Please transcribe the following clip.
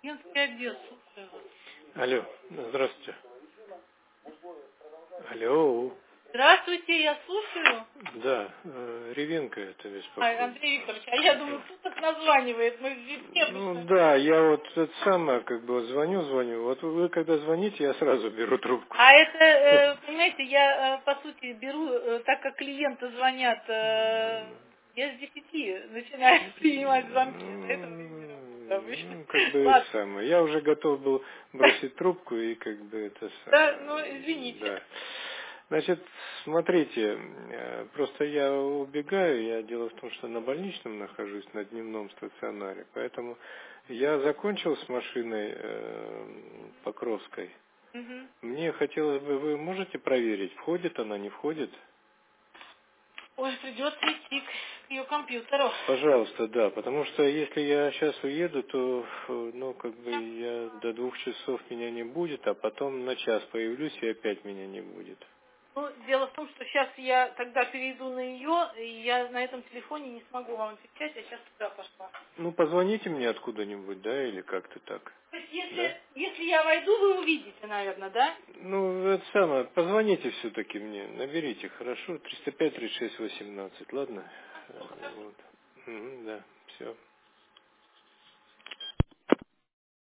Клиентский отдел, слушаю вас. Алло, здравствуйте. Алло, Здравствуйте, я слушаю. да, Ревенко это Ай, беспокоит. Андрей Викторович, а я думаю, кто так названивает? Мы в весне Ну обычно. да, я вот это самое, как бы вот звоню. Вот вы когда звоните, я сразу беру трубку. А это, понимаете, я, по сути, беру, так как клиенты звонят, я с 10 начинаю принимать звонки, поэтому я не работаю обычно. Ну, как бы это Ладно. самое. Я уже готов был бросить трубку и как бы это Да, ну, самое. извините. Да. Значит, смотрите, просто я убегаю, я дело в том, что на больничном нахожусь, на дневном стационаре, поэтому я закончил с машиной Покровской. Мгм. Мне хотелось бы, вы можете проверить, входит она, не входит? Ой, придется идти к ее компьютеру. Пожалуйста, да, потому что если я сейчас уеду, то, ну, как бы я до 2 часов меня не будет, а потом на час появлюсь и опять меня не будет. Ну, дело в том, что сейчас я тогда перейду на ее, и я на этом телефоне не смогу вам отвечать, я сейчас туда пошла. Ну, позвоните мне откуда-нибудь, да, или как-то так, То есть, да? если я войду, вы увидите, наверное, да? Ну, это самое, позвоните все-таки мне, наберите, хорошо, 305-36-18, ладно? Вот. Мгм, да, все.